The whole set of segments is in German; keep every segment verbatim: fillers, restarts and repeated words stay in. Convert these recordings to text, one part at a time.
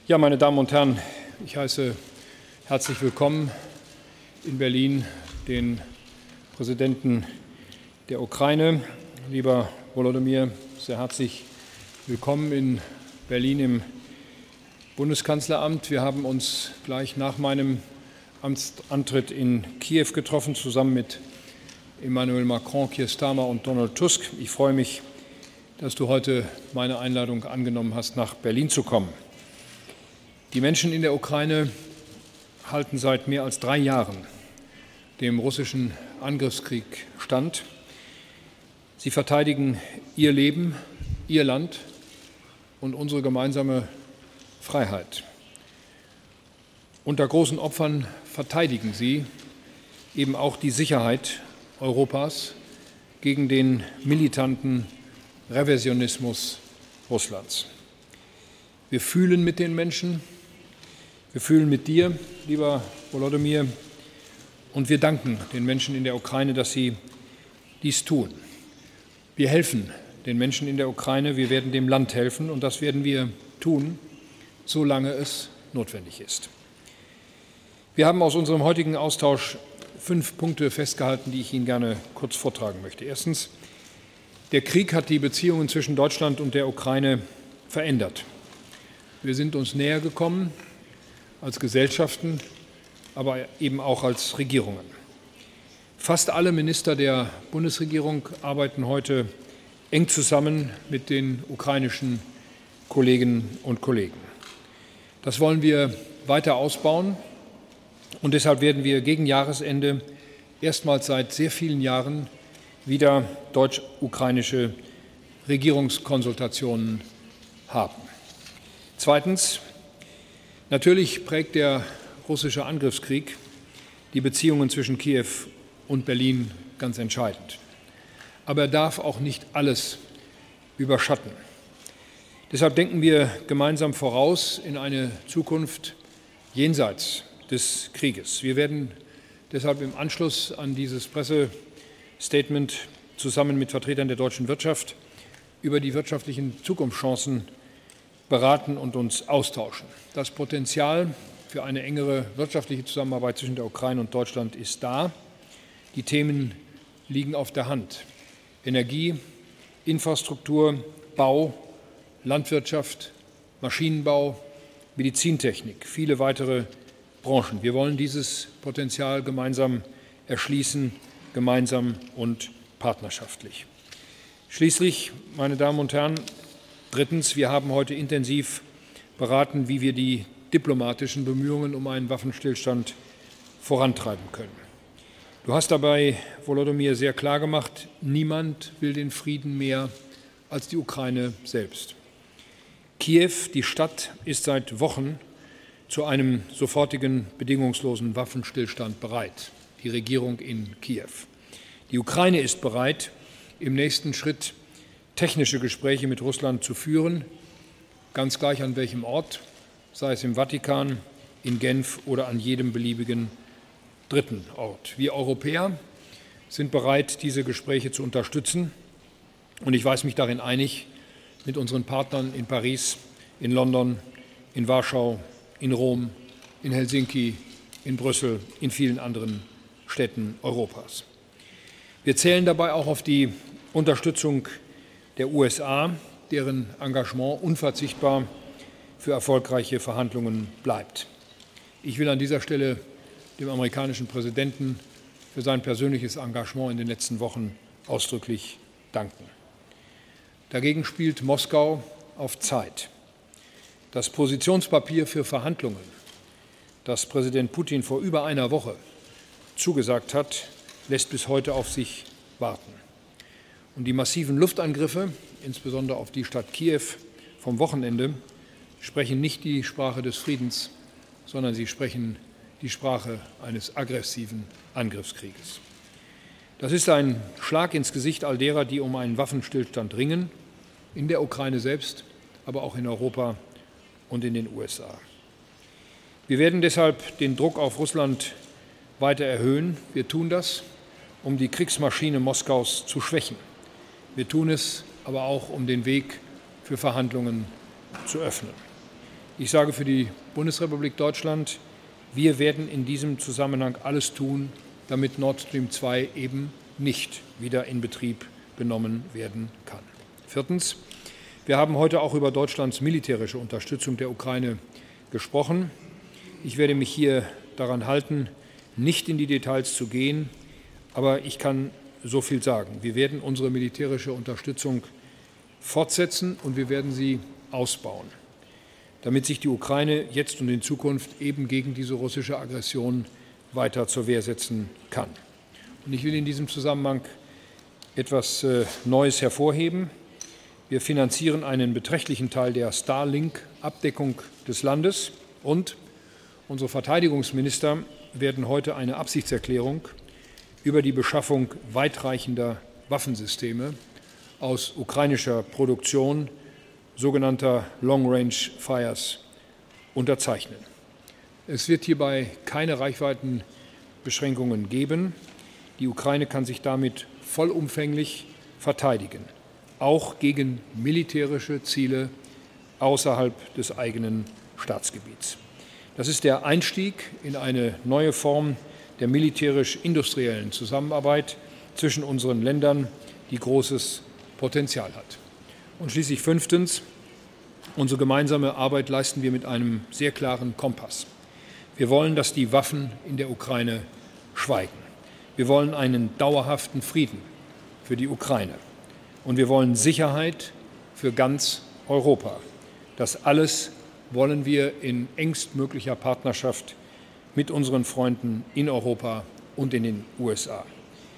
Ja, meine Damen und Herren, ich heiße herzlich willkommen in Berlin den Präsidenten der Ukraine. Lieber Volodymyr, sehr herzlich willkommen in Berlin im Bundeskanzleramt. Wir haben uns gleich nach meinem Amtsantritt in Kiew getroffen, zusammen mit Emmanuel Macron, Keir Starmer und Donald Tusk. Ich freue mich, dass du heute meine Einladung angenommen hast, nach Berlin zu kommen. Die Menschen in der Ukraine halten seit mehr als drei Jahren dem russischen Angriffskrieg stand. Sie verteidigen ihr Leben, ihr Land und unsere gemeinsame Freiheit. Unter großen Opfern verteidigen sie eben auch die Sicherheit Europas gegen den militanten Revisionismus Russlands. Wir fühlen mit den Menschen, wir fühlen mit dir, lieber Volodymyr, und wir danken den Menschen in der Ukraine, dass sie dies tun. Wir helfen den Menschen in der Ukraine, wir werden dem Land helfen, und das werden wir tun, solange es notwendig ist. Wir haben aus unserem heutigen Austausch fünf Punkte festgehalten, die ich Ihnen gerne kurz vortragen möchte. Erstens, der Krieg hat die Beziehungen zwischen Deutschland und der Ukraine verändert. Wir sind uns näher gekommen als Gesellschaften, aber eben auch als Regierungen. Fast alle Minister der Bundesregierung arbeiten heute eng zusammen mit den ukrainischen Kolleginnen und Kollegen. Das wollen wir weiter ausbauen, und deshalb werden wir gegen Jahresende erstmals seit sehr vielen Jahren wieder deutsch-ukrainische Regierungskonsultationen haben. Zweitens, natürlich prägt der russische Angriffskrieg die Beziehungen zwischen Kiew und Berlin ganz entscheidend. Aber er darf auch nicht alles überschatten. Deshalb denken wir gemeinsam voraus in eine Zukunft jenseits des Krieges. Wir werden deshalb im Anschluss an dieses Pressestatement zusammen mit Vertretern der deutschen Wirtschaft über die wirtschaftlichen Zukunftschancen beraten und uns austauschen. Das Potenzial für eine engere wirtschaftliche Zusammenarbeit zwischen der Ukraine und Deutschland ist da. Die Themen liegen auf der Hand. Energie, Infrastruktur, Bau, Landwirtschaft, Maschinenbau, Medizintechnik, viele weitere Branchen. Wir wollen dieses Potenzial gemeinsam erschließen, gemeinsam und partnerschaftlich. Schließlich, meine Damen und Herren, drittens, wir haben heute intensiv beraten, wie wir die diplomatischen Bemühungen um einen Waffenstillstand vorantreiben können. Du hast dabei, Volodymyr, sehr klar gemacht, niemand will den Frieden mehr als die Ukraine selbst. Kiew, die Stadt, ist seit Wochen zu einem sofortigen, bedingungslosen Waffenstillstand bereit, die Regierung in Kiew. Die Ukraine ist bereit, im nächsten Schritt technische Gespräche mit Russland zu führen, ganz gleich an welchem Ort, sei es im Vatikan, in Genf oder an jedem beliebigen dritten Ort. Wir Europäer sind bereit, diese Gespräche zu unterstützen, und ich weiß mich darin einig mit unseren Partnern in Paris, in London, in Warschau, in Rom, in Helsinki, in Brüssel, in vielen anderen Städten Europas. Wir zählen dabei auch auf die Unterstützung der U S A, deren Engagement unverzichtbar für erfolgreiche Verhandlungen bleibt. Ich will an dieser Stelle dem amerikanischen Präsidenten für sein persönliches Engagement in den letzten Wochen ausdrücklich danken. Dagegen spielt Moskau auf Zeit. Das Positionspapier für Verhandlungen, das Präsident Putin vor über einer Woche zugesagt hat, lässt bis heute auf sich warten. Und die massiven Luftangriffe, insbesondere auf die Stadt Kiew vom Wochenende, sprechen nicht die Sprache des Friedens, sondern sie sprechen die Sprache eines aggressiven Angriffskrieges. Das ist ein Schlag ins Gesicht all derer, die um einen Waffenstillstand ringen, in der Ukraine selbst, aber auch in Europa und in den U S A. Wir werden deshalb den Druck auf Russland weiter erhöhen. Wir tun das, um die Kriegsmaschine Moskaus zu schwächen. Wir tun es aber auch, um den Weg für Verhandlungen zu öffnen. Ich sage für die Bundesrepublik Deutschland, wir werden in diesem Zusammenhang alles tun, damit Nord Stream zwei eben nicht wieder in Betrieb genommen werden kann. Viertens. Wir haben heute auch über Deutschlands militärische Unterstützung der Ukraine gesprochen. Ich werde mich hier daran halten, nicht in die Details zu gehen, aber ich kann so viel sagen. Wir werden unsere militärische Unterstützung fortsetzen und wir werden sie ausbauen, damit sich die Ukraine jetzt und in Zukunft eben gegen diese russische Aggression weiter zur Wehr setzen kann. Und ich will in diesem Zusammenhang etwas äh, Neues hervorheben. Wir finanzieren einen beträchtlichen Teil der Starlink-Abdeckung des Landes und unsere Verteidigungsminister werden heute eine Absichtserklärung über die Beschaffung weitreichender Waffensysteme aus ukrainischer Produktion, sogenannter Long-Range Fires, unterzeichnen. Es wird hierbei keine Reichweitenbeschränkungen geben. Die Ukraine kann sich damit vollumfänglich verteidigen, auch gegen militärische Ziele außerhalb des eigenen Staatsgebiets. Das ist der Einstieg in eine neue Form der militärisch-industriellen Zusammenarbeit zwischen unseren Ländern, die großes Potenzial hat. Und schließlich fünftens, unsere gemeinsame Arbeit leisten wir mit einem sehr klaren Kompass. Wir wollen, dass die Waffen in der Ukraine schweigen. Wir wollen einen dauerhaften Frieden für die Ukraine. Und wir wollen Sicherheit für ganz Europa. Das alles wollen wir in engstmöglicher Partnerschaft mit unseren Freunden in Europa und in den U S A.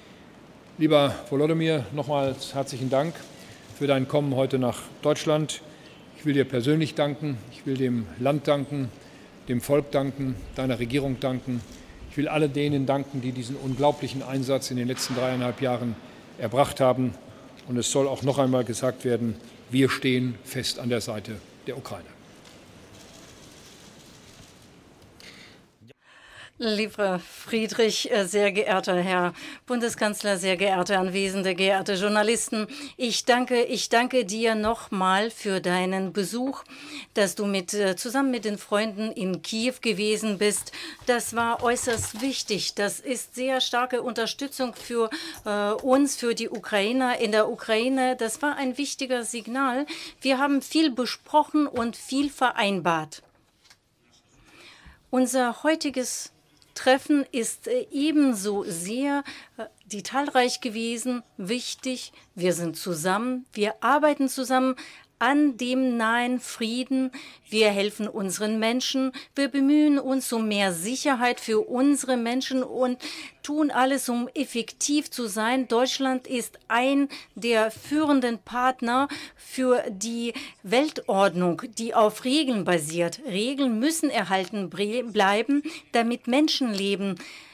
Lieber Volodymyr, nochmals herzlichen Dank für dein Kommen heute nach Deutschland. Ich will dir persönlich danken, ich will dem Land danken, dem Volk danken, deiner Regierung danken. Ich will alle denen danken, die diesen unglaublichen Einsatz in den letzten dreieinhalb Jahren erbracht haben. Und es soll auch noch einmal gesagt werden, wir stehen fest an der Seite der Ukraine. Lieber Friedrich, sehr geehrter Herr Bundeskanzler, sehr geehrte Anwesende, geehrte Journalisten, ich danke, ich danke dir nochmal für deinen Besuch, dass du mit, zusammen mit den Freunden in Kiew gewesen bist. Das war äußerst wichtig. Das ist sehr starke Unterstützung für äh, uns, für die Ukrainer in der Ukraine. Das war ein wichtiger Signal. Wir haben viel besprochen und viel vereinbart. Unser heutiges Treffen ist ebenso sehr detailreich gewesen, wichtig. Wir sind zusammen, wir arbeiten zusammen an dem nahen Frieden. Wir helfen unseren Menschen, wir bemühen uns um mehr Sicherheit für unsere Menschen und tun alles, um effektiv zu sein. Deutschland ist ein der führenden Partner für die Weltordnung, die auf Regeln basiert. Regeln müssen erhalten bleiben, damit Menschenleben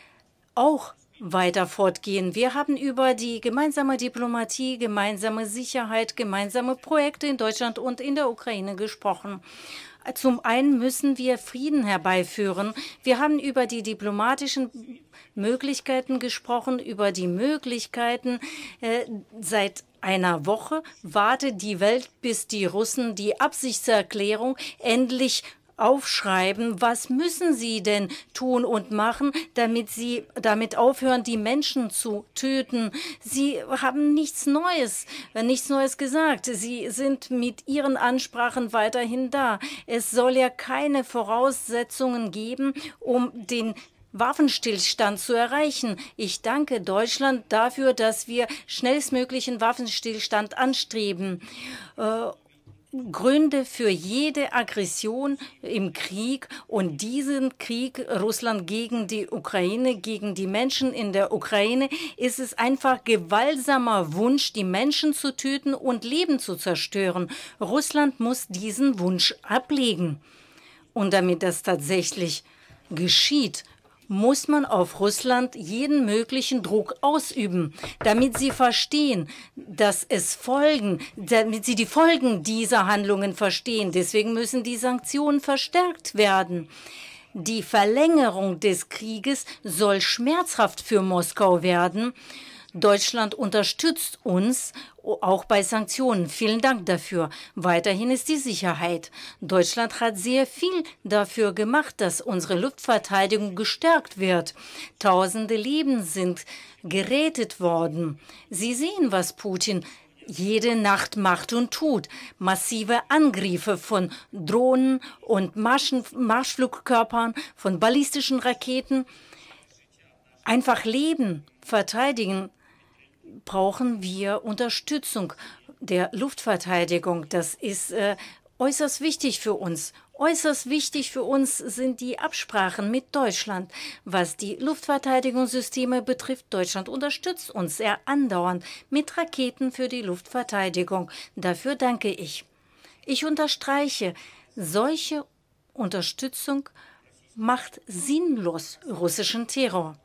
auch weiter fortgehen. Wir haben über die gemeinsame Diplomatie, gemeinsame Sicherheit, gemeinsame Projekte in Deutschland und in der Ukraine gesprochen. Zum einen müssen wir Frieden herbeiführen. Wir haben über die diplomatischen Möglichkeiten gesprochen, über die Möglichkeiten äh, seit einer Woche wartet die Welt, bis die Russen die Absichtserklärung endlich aufschreiben. Was müssen sie denn tun und machen, damit sie damit aufhören, die Menschen zu töten? Sie haben nichts Neues, nichts Neues gesagt. Sie sind mit ihren Ansprachen weiterhin da. Es soll ja keine Voraussetzungen geben, um den Waffenstillstand zu erreichen. Ich danke Deutschland dafür, dass wir schnellstmöglichen Waffenstillstand anstreben. Äh, Gründe für jede Aggression im Krieg und diesen Krieg Russland gegen die Ukraine, gegen die Menschen in der Ukraine, ist es einfach gewaltsamer Wunsch, die Menschen zu töten und Leben zu zerstören. Russland muss diesen Wunsch ablegen. Und damit das tatsächlich geschieht, muss man auf Russland jeden möglichen Druck ausüben, damit sie verstehen, dass es Folgen, damit sie die Folgen dieser Handlungen verstehen. Deswegen müssen die Sanktionen verstärkt werden. Die Verlängerung des Krieges soll schmerzhaft für Moskau werden. Deutschland unterstützt uns auch bei Sanktionen. Vielen Dank dafür. Weiterhin ist die Sicherheit. Deutschland hat sehr viel dafür gemacht, dass unsere Luftverteidigung gestärkt wird. Tausende Leben sind gerettet worden. Sie sehen, was Putin jede Nacht macht und tut. Massive Angriffe von Drohnen und Marschen, Marschflugkörpern, von ballistischen Raketen. Einfach Leben verteidigen, brauchen wir Unterstützung der Luftverteidigung. Das ist äh, äußerst wichtig für uns. Äußerst wichtig für uns sind die Absprachen mit Deutschland. Was die Luftverteidigungssysteme betrifft, Deutschland unterstützt uns sehr andauernd mit Raketen für die Luftverteidigung. Dafür danke ich. Ich unterstreiche, solche Unterstützung macht sinnlos russischen Terror.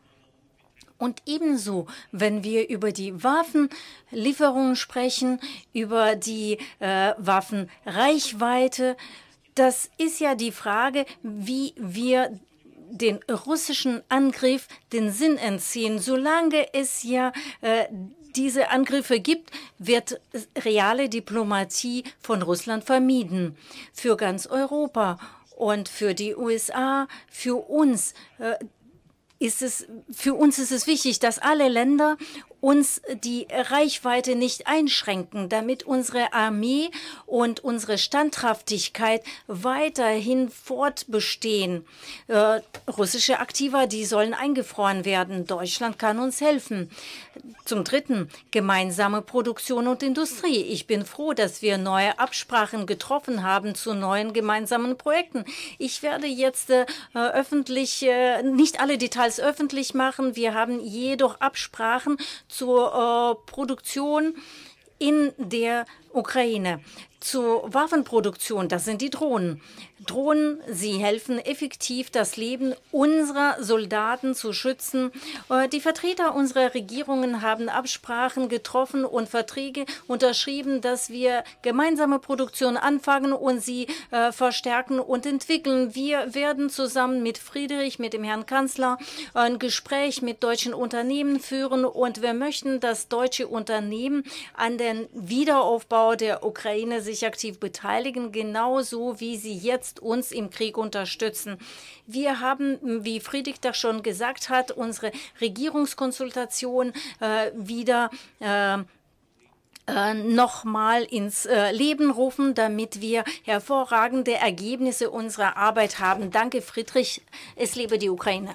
Und ebenso, wenn wir über die Waffenlieferungen sprechen, über die äh, Waffenreichweite, das ist ja die Frage, wie wir den russischen Angriff den Sinn entziehen. Solange es ja äh, diese Angriffe gibt, wird reale Diplomatie von Russland vermieden. Für ganz Europa und für die U S A, für uns äh, Ist es, für uns ist es wichtig, dass alle Länder uns die Reichweite nicht einschränken, damit unsere Armee und unsere Standhaftigkeit weiterhin fortbestehen. Äh, russische Aktiva, die sollen eingefroren werden. Deutschland kann uns helfen. Zum Dritten, gemeinsame Produktion und Industrie. Ich bin froh, dass wir neue Absprachen getroffen haben zu neuen gemeinsamen Projekten. Ich werde jetzt äh, öffentlich, äh, nicht alle Details öffentlich machen. Wir haben jedoch Absprachen zur äh, Produktion in der Ukraine. Zur Waffenproduktion, das sind die Drohnen. Drohnen, sie helfen effektiv, das Leben unserer Soldaten zu schützen. Die Vertreter unserer Regierungen haben Absprachen getroffen und Verträge unterschrieben, dass wir gemeinsame Produktion anfangen und sie äh, verstärken und entwickeln. Wir werden zusammen mit Friedrich, mit dem Herrn Kanzler, ein Gespräch mit deutschen Unternehmen führen und wir möchten, dass deutsche Unternehmen an den Wiederaufbau der Ukraine sich aktiv beteiligen, genauso wie sie jetzt uns im Krieg unterstützen. Wir haben, wie Friedrich das schon gesagt hat, unsere Regierungskonsultation äh, wieder äh, äh, nochmal ins äh, Leben rufen, damit wir hervorragende Ergebnisse unserer Arbeit haben. Danke, Friedrich. Es lebe die Ukraine.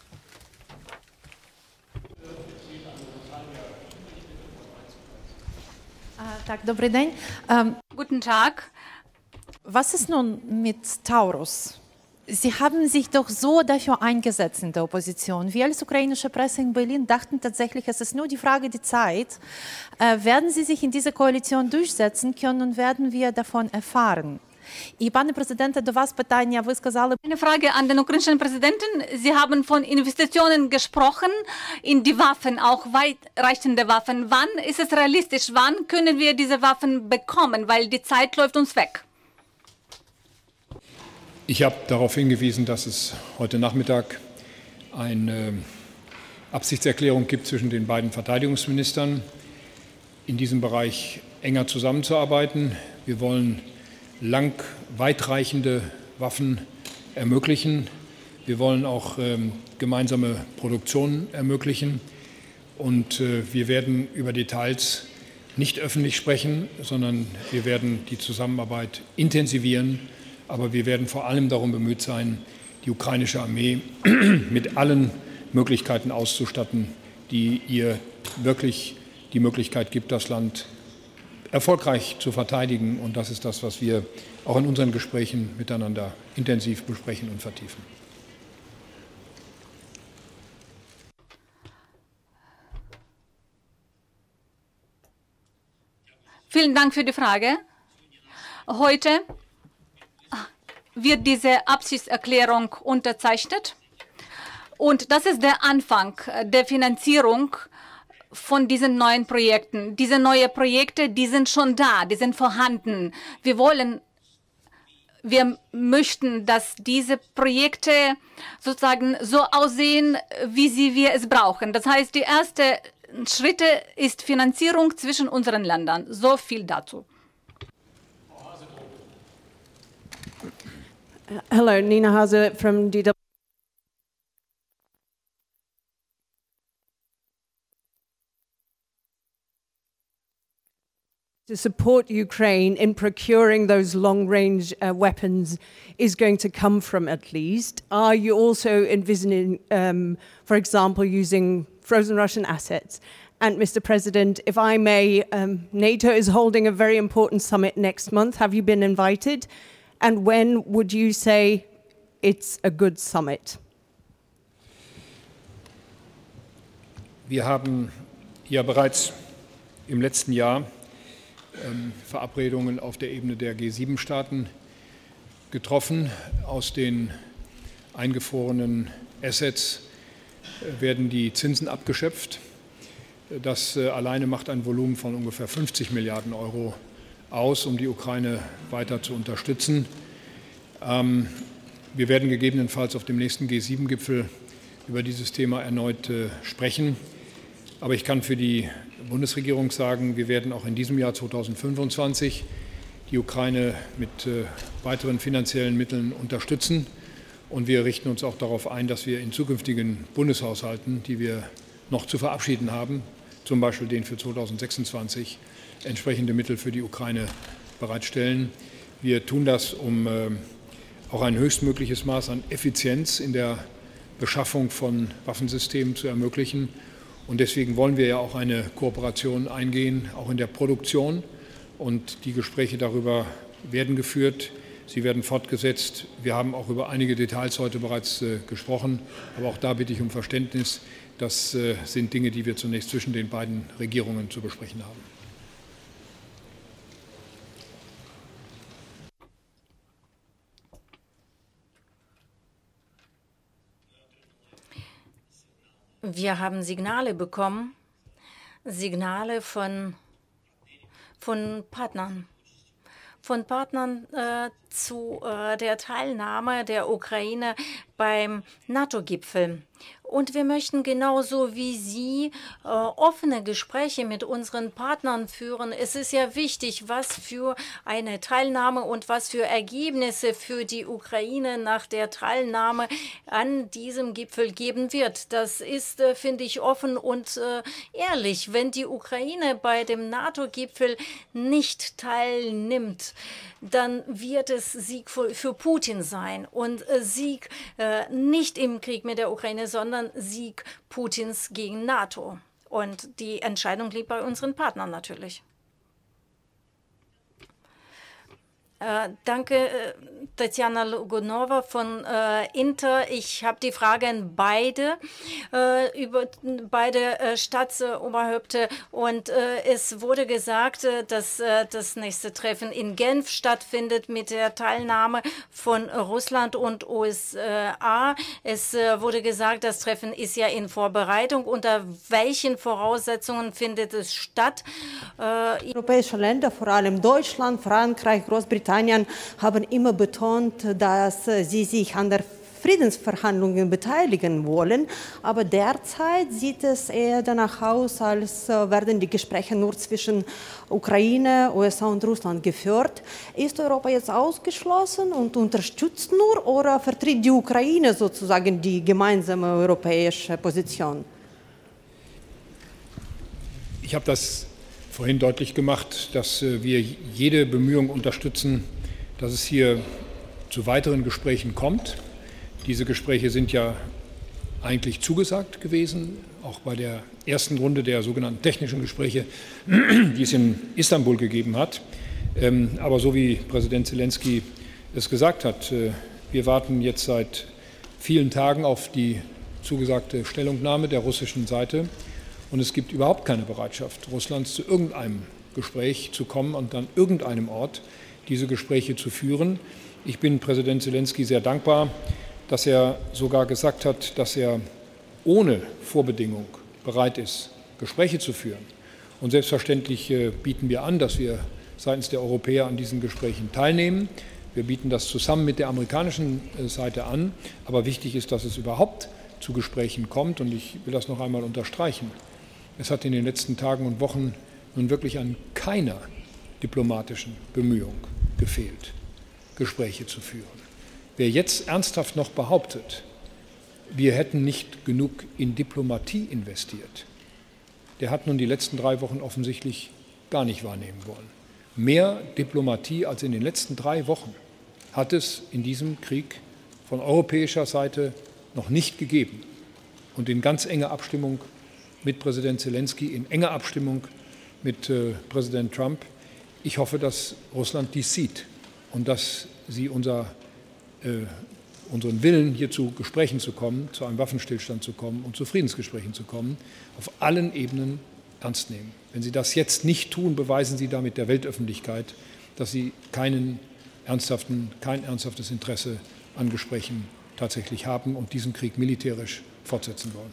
Tak, dobry dzień. Um, Guten Tag. Was ist nun mit Taurus? Sie haben sich doch so dafür eingesetzt in der Opposition. Wir als ukrainische Presse in Berlin dachten tatsächlich, es ist nur die Frage der Zeit. Äh, werden Sie sich in dieser Koalition durchsetzen können und werden wir davon erfahren? І, пане президенте, до вас питання. Ви сказали... Eine Frage an den ukrainischen Präsidenten. Sie haben von Investitionen gesprochen in die Waffen, auch weitreichende Waffen. Wann ist es realistisch? Wann können wir diese Waffen bekommen? Weil die Zeit läuft uns weg. Ich habe darauf hingewiesen, dass es heute Nachmittag eine Absichtserklärung gibt zwischen den beiden Verteidigungsministern, in diesem Bereich enger zusammenzuarbeiten. Wir wollen lang weitreichende Waffen ermöglichen. Wir wollen auch ähm, gemeinsame Produktion ermöglichen. Und äh, wir werden über Details nicht öffentlich sprechen, sondern wir werden die Zusammenarbeit intensivieren. Aber wir werden vor allem darum bemüht sein, die ukrainische Armee mit allen Möglichkeiten auszustatten, die ihr wirklich die Möglichkeit gibt, das Land erfolgreich zu verteidigen. Und das ist das, was wir auch in unseren Gesprächen miteinander intensiv besprechen und vertiefen. Vielen Dank für die Frage. Heute wird diese Absichtserklärung unterzeichnet. Und das ist der Anfang der Finanzierung von diesen neuen Projekten. Diese neuen Projekte, die sind schon da, die sind vorhanden. Wir wollen, wir möchten, dass diese Projekte sozusagen so aussehen, wie sie wir es brauchen. Das heißt, die erste Schritte ist Finanzierung zwischen unseren Ländern. So viel dazu. Hello, Nina Hase from D W. To support Ukraine in procuring those long-range uh, weapons is going to come from, at least. Are you also envisioning, um, for example, using frozen Russian assets? And Mister President, if I may, um, NATO is holding a very important summit next month. Have you been invited? And when would you say it's a good summit? Wir haben ja bereits im letzten Jahr Verabredungen auf der Ebene der G sieben Staaten getroffen. Aus den eingefrorenen Assets werden die Zinsen abgeschöpft. Das alleine macht ein Volumen von ungefähr fünfzig Milliarden Euro aus, um die Ukraine weiter zu unterstützen. Wir werden gegebenenfalls auf dem nächsten G sieben Gipfel über dieses Thema erneut sprechen. Aber ich kann für die Bundesregierung sagen, wir werden auch in diesem Jahr zweitausendfünfundzwanzig die Ukraine mit weiteren finanziellen Mitteln unterstützen. Und wir richten uns auch darauf ein, dass wir in zukünftigen Bundeshaushalten, die wir noch zu verabschieden haben, zum Beispiel den für zweitausendsechsundzwanzig, entsprechende Mittel für die Ukraine bereitstellen. Wir tun das, um auch ein höchstmögliches Maß an Effizienz in der Beschaffung von Waffensystemen zu ermöglichen. Und deswegen wollen wir ja auch eine Kooperation eingehen, auch in der Produktion. Und die Gespräche darüber werden geführt, sie werden fortgesetzt. Wir haben auch über einige Details heute bereits äh, gesprochen. Aber auch da bitte ich um Verständnis. Das äh, sind Dinge, die wir zunächst zwischen den beiden Regierungen zu besprechen haben. Wir haben Signale bekommen, Signale von, von Partnern, von Partnern äh, zu äh, der Teilnahme der Ukraine beim NATO-Gipfel. Und wir möchten genauso wie Sie äh, offene Gespräche mit unseren Partnern führen. Es ist ja wichtig, was für eine Teilnahme und was für Ergebnisse für die Ukraine nach der Teilnahme an diesem Gipfel geben wird. Das ist, äh, finde ich, offen und äh, ehrlich. Wenn die Ukraine bei dem NATO-Gipfel nicht teilnimmt, dann wird es Sieg für, für Putin sein und äh, Sieg äh, nicht im Krieg mit der Ukraine, sondern Sieg Putins gegen NATO. Und die Entscheidung liegt bei unseren Partnern natürlich. Äh, danke, äh, Tatjana Logunova von äh, Inter. Ich habe die Frage an beide, äh, über beide äh, Staatsoberhäupter. Und äh, es wurde gesagt, äh, dass äh, das nächste Treffen in Genf stattfindet mit der Teilnahme von Russland und U S A. Es äh, wurde gesagt, das Treffen ist ja in Vorbereitung. Unter welchen Voraussetzungen findet es statt? Äh, Europäische Länder, vor allem Deutschland, Frankreich, Großbritannien, haben immer betont, dass sie sich an der Friedensverhandlungen beteiligen wollen. Aber derzeit sieht es eher danach aus, als werden die Gespräche nur zwischen Ukraine, U S A und Russland geführt. Ist Europa jetzt ausgeschlossen und unterstützt nur oder vertritt die Ukraine sozusagen die gemeinsame europäische Position? Ich habe das vorhin deutlich gemacht, dass wir jede Bemühung unterstützen, dass es hier zu weiteren Gesprächen kommt. Diese Gespräche sind ja eigentlich zugesagt gewesen, auch bei der ersten Runde der sogenannten technischen Gespräche, die es in Istanbul gegeben hat. Aber so wie Präsident Zelensky es gesagt hat, wir warten jetzt seit vielen Tagen auf die zugesagte Stellungnahme der russischen Seite. Und es gibt überhaupt keine Bereitschaft Russlands, zu irgendeinem Gespräch zu kommen und an irgendeinem Ort diese Gespräche zu führen. Ich bin Präsident Zelensky sehr dankbar, dass er sogar gesagt hat, dass er ohne Vorbedingung bereit ist, Gespräche zu führen. Und selbstverständlich bieten wir an, dass wir seitens der Europäer an diesen Gesprächen teilnehmen. Wir bieten das zusammen mit der amerikanischen Seite an. Aber wichtig ist, dass es überhaupt zu Gesprächen kommt. Und ich will das noch einmal unterstreichen. Es hat in den letzten Tagen und Wochen nun wirklich an keiner diplomatischen Bemühung gefehlt, Gespräche zu führen. Wer jetzt ernsthaft noch behauptet, wir hätten nicht genug in Diplomatie investiert, der hat nun die letzten drei Wochen offensichtlich gar nicht wahrnehmen wollen. Mehr Diplomatie als in den letzten drei Wochen hat es in diesem Krieg von europäischer Seite noch nicht gegeben. Und in ganz enger Abstimmung mit Präsident Zelensky, in enger Abstimmung mit äh, Präsident Trump. Ich hoffe, dass Russland dies sieht und dass sie unser, äh, unseren Willen, hier zu Gesprächen zu kommen, zu einem Waffenstillstand zu kommen und zu Friedensgesprächen zu kommen, auf allen Ebenen ernst nehmen. Wenn Sie das jetzt nicht tun, beweisen Sie damit der Weltöffentlichkeit, dass Sie keinen ernsthaften, kein ernsthaftes Interesse an Gesprächen tatsächlich haben und diesen Krieg militärisch fortsetzen wollen.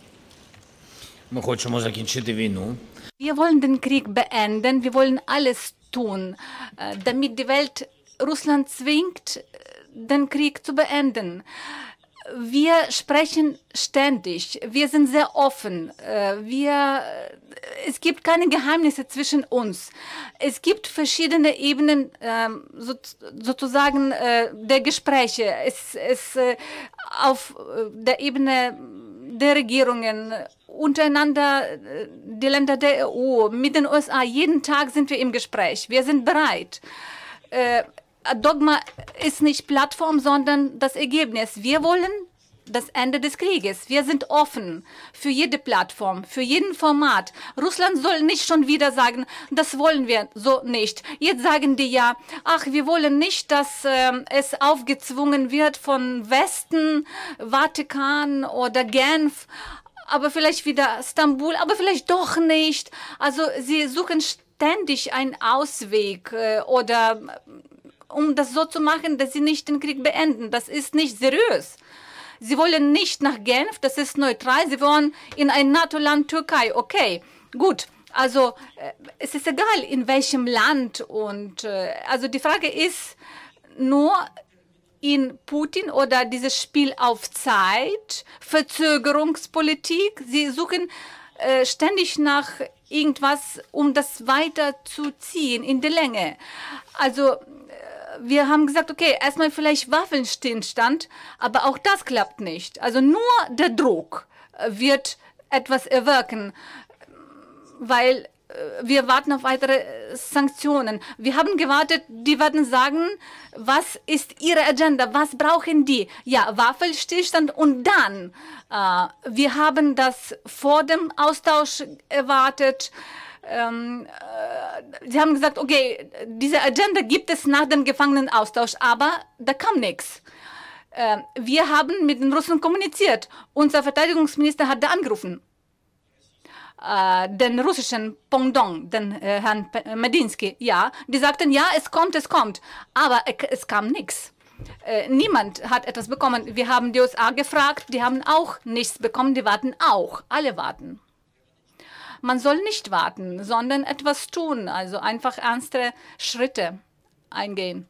Wir wollen den Krieg beenden. Wir wollen alles tun, damit die Welt Russland zwingt, den Krieg zu beenden. Wir sprechen ständig. Wir sind sehr offen. Wir, es gibt keine Geheimnisse zwischen uns. Es gibt verschiedene Ebenen so, sozusagen der Gespräche. Es, es, auf der Ebene der Regierungen, untereinander, die Länder der E U, mit den U S A. Jeden Tag sind wir im Gespräch. Wir sind bereit. Äh, Dogma ist nicht Plattform, sondern das Ergebnis. Wir wollen das Ende des Krieges. Wir sind offen für jede Plattform, für jeden Format. Russland soll nicht schon wieder sagen, das wollen wir so nicht. Jetzt sagen die ja, ach, wir wollen nicht, dass äh, es aufgezwungen wird von Westen, Vatikan oder Genf, aber vielleicht wieder Istanbul, aber vielleicht doch nicht. Also sie suchen ständig einen Ausweg äh, oder um das so zu machen, dass sie nicht den Krieg beenden. Das ist nicht seriös. Sie wollen nicht nach Genf, das ist neutral. Sie wollen in ein NATO-Land Türkei. Okay, gut. Also äh, es ist egal, in welchem Land. Und äh, also die Frage ist nur in Putin oder dieses Spiel auf Zeit, Verzögerungspolitik. Sie suchen äh, ständig nach irgendwas, um das weiterzuziehen in die Länge. Also wir haben gesagt, okay, erstmal vielleicht Waffenstillstand, aber auch das klappt nicht. Also nur der Druck wird etwas erwirken, weil wir warten auf weitere Sanktionen. Wir haben gewartet, die werden sagen, was ist ihre Agenda, was brauchen die? Ja, Waffenstillstand und dann, äh, wir haben das vor dem Austausch erwartet. Ähm, äh, sie haben gesagt, okay, diese Agenda gibt es nach dem Gefangenenaustausch, aber da kam nichts. Äh, wir haben mit den Russen kommuniziert. Unser Verteidigungsminister hat da angerufen. Äh, den russischen Pendant, den äh, Herrn Medinsky, ja, die sagten, ja, es kommt, es kommt, aber es kam nichts. Äh, niemand hat etwas bekommen. Wir haben die U S A gefragt, die haben auch nichts bekommen, die warten auch, alle warten. Man soll nicht warten, sondern etwas tun, also einfach ernste Schritte eingehen.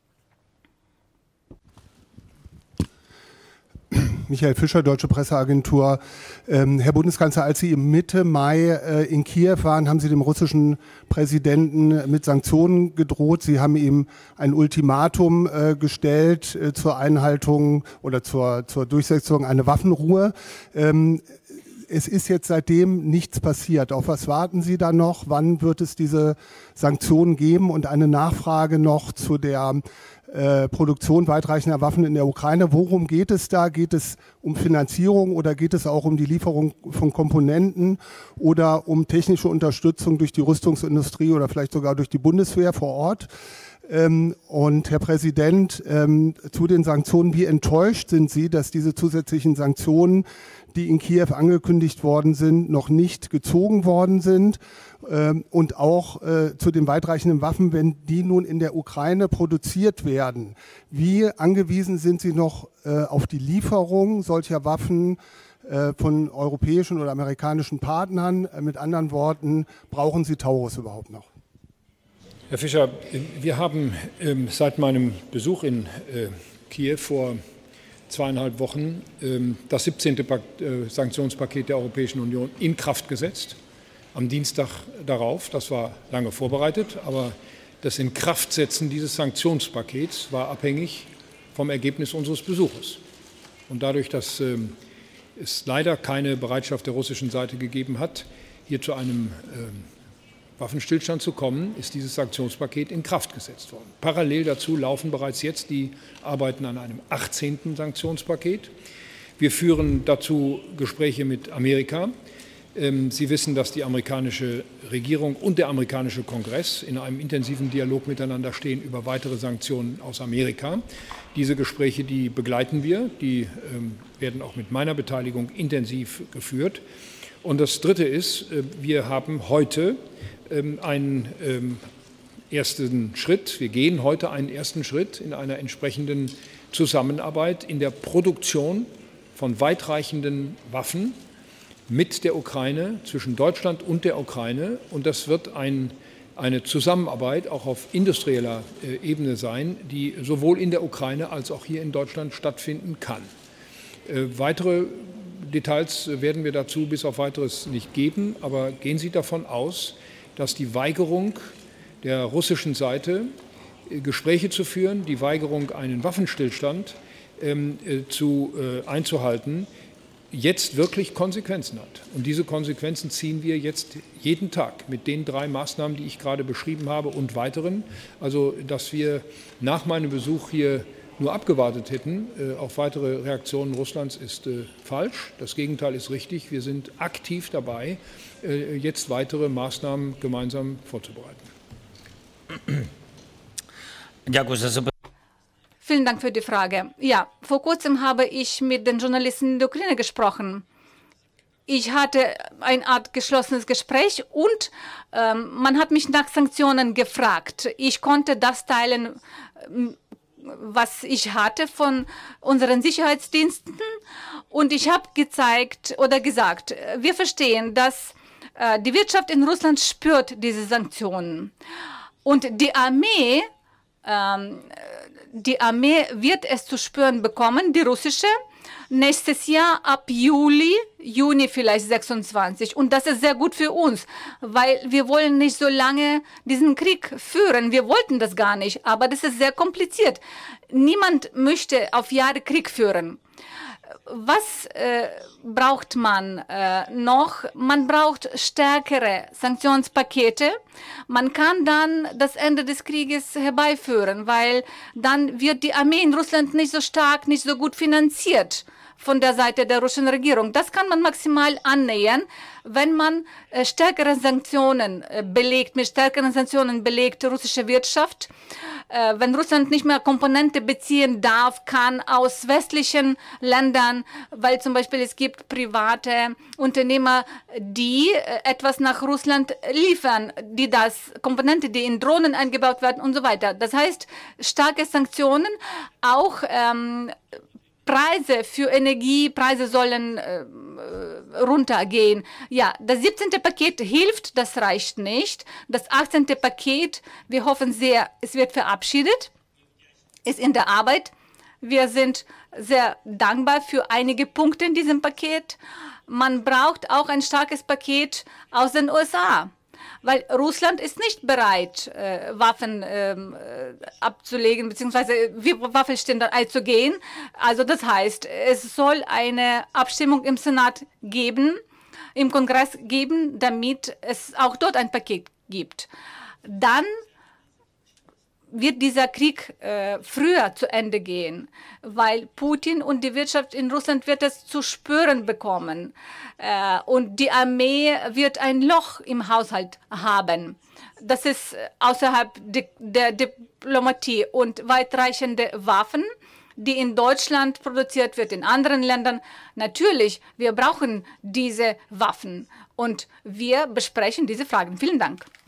Michael Fischer, Deutsche Presseagentur. Ähm, Herr Bundeskanzler, als Sie Mitte Mai äh, in Kiew waren, haben Sie dem russischen Präsidenten mit Sanktionen gedroht. Sie haben ihm ein Ultimatum äh, gestellt äh, zur Einhaltung oder zur, zur Durchsetzung einer Waffenruhe. Ähm, Es ist jetzt seitdem nichts passiert. Auf was warten Sie da noch? Wann wird es diese Sanktionen geben? Und eine Nachfrage noch zu der äh, Produktion weitreichender Waffen in der Ukraine. Worum geht es da? Geht es um Finanzierung oder geht es auch um die Lieferung von Komponenten oder um technische Unterstützung durch die Rüstungsindustrie oder vielleicht sogar durch die Bundeswehr vor Ort? Ähm, und Herr Präsident, ähm, zu den Sanktionen, wie enttäuscht sind Sie, dass diese zusätzlichen Sanktionen, die in Kiew angekündigt worden sind, noch nicht gezogen worden sind? Ähm, und auch äh, zu den weitreichenden Waffen, wenn die nun in der Ukraine produziert werden. Wie angewiesen sind Sie noch äh, auf die Lieferung solcher Waffen äh, von europäischen oder amerikanischen Partnern? Äh, mit anderen Worten, brauchen Sie Taurus überhaupt noch? Herr Fischer, wir haben ähm, seit meinem Besuch in äh, Kiew vor zweieinhalb Wochen das siebzehnte Sanktionspaket der Europäischen Union in Kraft gesetzt. Am Dienstag darauf, das war lange vorbereitet, aber das Inkraftsetzen dieses Sanktionspakets war abhängig vom Ergebnis unseres Besuches. Und dadurch, dass es leider keine Bereitschaft der russischen Seite gegeben hat, hier zu einem Waffenstillstand zu kommen, ist dieses Sanktionspaket in Kraft gesetzt worden. Parallel dazu laufen bereits jetzt die Arbeiten an einem achtzehnten Sanktionspaket. Wir führen dazu Gespräche mit Amerika. Sie wissen, dass die amerikanische Regierung und der amerikanische Kongress in einem intensiven Dialog miteinander stehen über weitere Sanktionen aus Amerika. Diese Gespräche, die begleiten wir, die werden auch mit meiner Beteiligung intensiv geführt. Und das Dritte ist, wir haben heute einen ersten Schritt, wir gehen heute einen ersten Schritt in einer entsprechenden Zusammenarbeit in der Produktion von weitreichenden Waffen mit der Ukraine, zwischen Deutschland und der Ukraine. Und das wird ein, eine Zusammenarbeit auch auf industrieller Ebene sein, die sowohl in der Ukraine als auch hier in Deutschland stattfinden kann. Weitere Details werden wir dazu bis auf Weiteres nicht geben, aber gehen Sie davon aus, dass die Weigerung der russischen Seite, Gespräche zu führen, die Weigerung, einen Waffenstillstand ähm, äh, zu, äh, einzuhalten, jetzt wirklich Konsequenzen hat. Und diese Konsequenzen ziehen wir jetzt jeden Tag mit den drei Maßnahmen, die ich gerade beschrieben habe und weiteren. Also, dass wir nach meinem Besuch hier nur abgewartet hätten äh, auf weitere Reaktionen Russlands, ist äh, falsch. Das Gegenteil ist richtig. Wir sind aktiv dabei, äh, jetzt weitere Maßnahmen gemeinsam vorzubereiten. Vielen Dank für die Frage. Ja, vor kurzem habe ich mit den Journalisten in der Ukraine gesprochen. Ich hatte eine Art geschlossenes Gespräch und ähm, man hat mich nach Sanktionen gefragt. Ich konnte das teilen, was ich hatte von unseren Sicherheitsdiensten, und ich habe gezeigt oder gesagt, wir verstehen, dass äh, die Wirtschaft in Russland spürt diese Sanktionen, und die Armee, ähm, die Armee wird es zu spüren bekommen, die russische, nächstes Jahr ab Juli, Juni vielleicht sechsundzwanzig. Und das ist sehr gut für uns, weil wir wollen nicht so lange diesen Krieg führen. Wir wollten das gar nicht, aber das ist sehr kompliziert. Niemand möchte auf Jahre Krieg führen. Was äh, braucht man äh, noch? Man braucht stärkere Sanktionspakete. Man kann dann das Ende des Krieges herbeiführen, weil dann wird die Armee in Russland nicht so stark, nicht so gut finanziert von der Seite der russischen Regierung. Das kann man maximal annähern, wenn man äh, stärkere Sanktionen äh, belegt, mit stärkeren Sanktionen belegt russische Wirtschaft. Äh, wenn Russland nicht mehr Komponente beziehen darf, kann aus westlichen Ländern, weil zum Beispiel es gibt private Unternehmer, die äh, etwas nach Russland liefern, die das Komponente, die in Drohnen eingebaut werden und so weiter. Das heißt, starke Sanktionen, auch ähm, Preise für Energie, Preise sollen äh, runtergehen. Ja, das siebzehnte Paket hilft, das reicht nicht. Das achtzehnte Paket, wir hoffen sehr, es wird verabschiedet, ist in der Arbeit. Wir sind sehr dankbar für einige Punkte in diesem Paket. Man braucht auch ein starkes Paket aus den U S A. Weil Russland ist nicht bereit, äh, Waffen äh, abzulegen bzw. Waffenstillstand einzugehen. Also das heißt, es soll eine Abstimmung im Senat geben, im Kongress geben, damit es auch dort ein Paket gibt. Dann wird dieser Krieg äh, früher zu Ende gehen, weil Putin und die Wirtschaft in Russland wird es zu spüren bekommen. Äh, und die Armee wird ein Loch im Haushalt haben. Das ist außerhalb de, der Diplomatie, und weitreichende Waffen, die in Deutschland produziert wird, in anderen Ländern. Natürlich, wir brauchen diese Waffen, und wir besprechen diese Fragen. Vielen Dank.